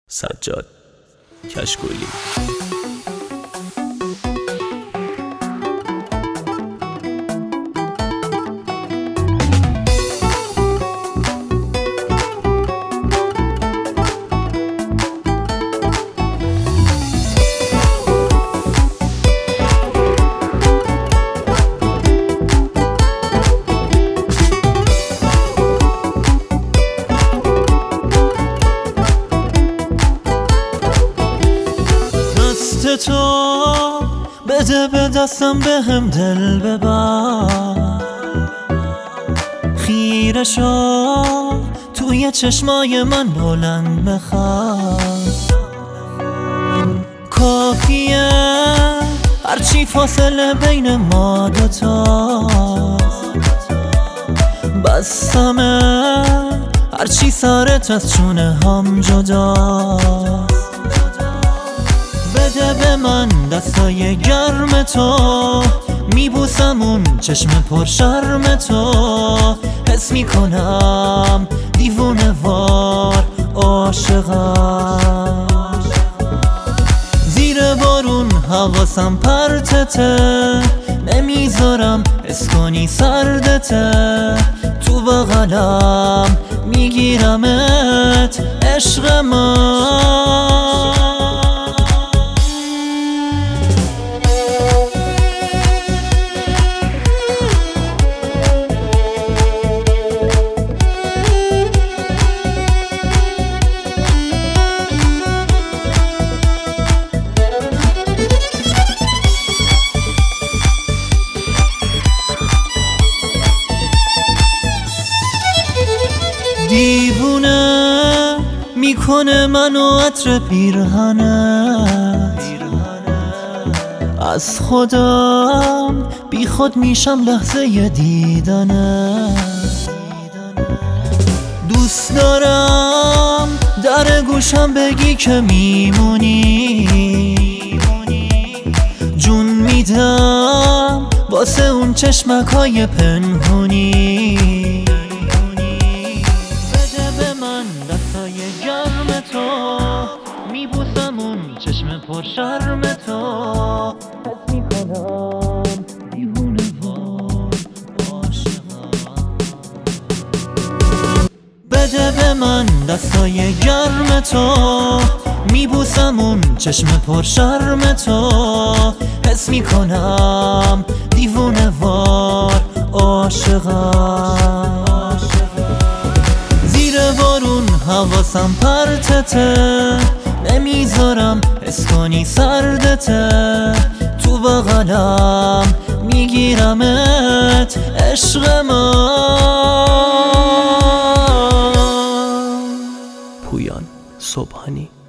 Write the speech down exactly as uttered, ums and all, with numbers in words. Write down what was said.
سجاد کشکولی. تو بده به دستم به هم دل ببر، خیره شو توی چشمای من بلند بخواد. کافیه هرچی فاصله بین ما دوتا، بستمه هرچی سرت از چونه هم جدا. بده به من دستای گرم تو، میبوسم اون چشم پر شرم تو. حس میکنم دیوونه وار عاشقم، زیر بارون حواسم پرتته، نمیذارم حس کنی سردته. تو بغلم میگیرمت عشق من. دیوونه میکنه منو عطر پیرهنت، از خودم بی خود میشم لحظه دیدنت. دوست دارم در گوشم بگی که میمونی، جون میدم واسه اون چشمکای پنهونی. دستای گرم تو، میبوسم اون چشم پر شرم تو. حس میکنم دیوونه وار عاشقم. بده به من دستای گرم تو، میبوسم اون چشم پر شرم تو. حس میکنم دیوونه وار عاشقم، زیر بارون حواسم پرتته، نمیذارم حس کنی سردته. تو بغلم میگیرمت عشق من. پویان صبحانی.